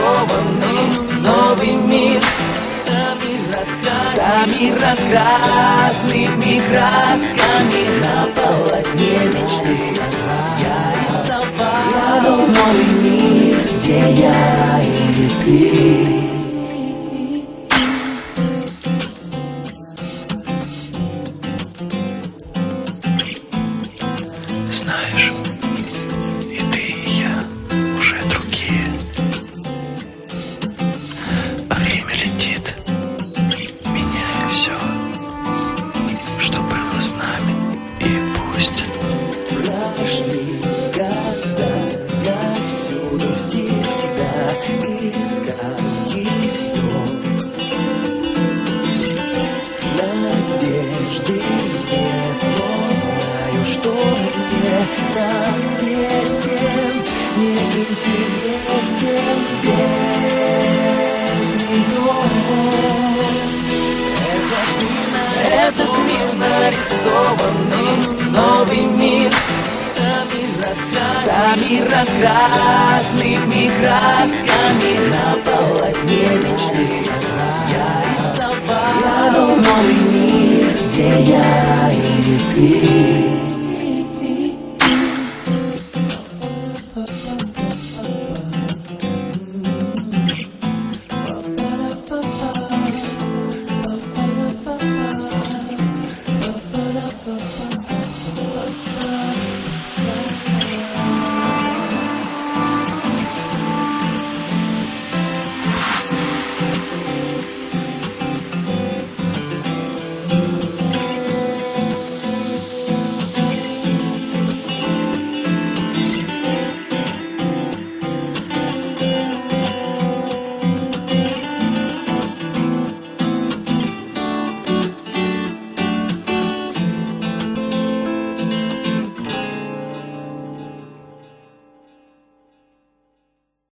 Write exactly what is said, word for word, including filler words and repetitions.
нарисованный новый мир. Сами разкрасными красками на полотне мечты я рисовал. Я был новый мир, где я и ты. Знаешь, и ты, и я уже другие. А время летит, меняя все, что было с нами, и пусть. Прошли года, я всюду всегда искал его. Надежды нет, но знаю, что мне так тесен, не интересен без нее. Этот мир нарисованный новый мир. Сами разкрасными красками на полотне мечты я рисовал. Я был новый мир, где я и ты.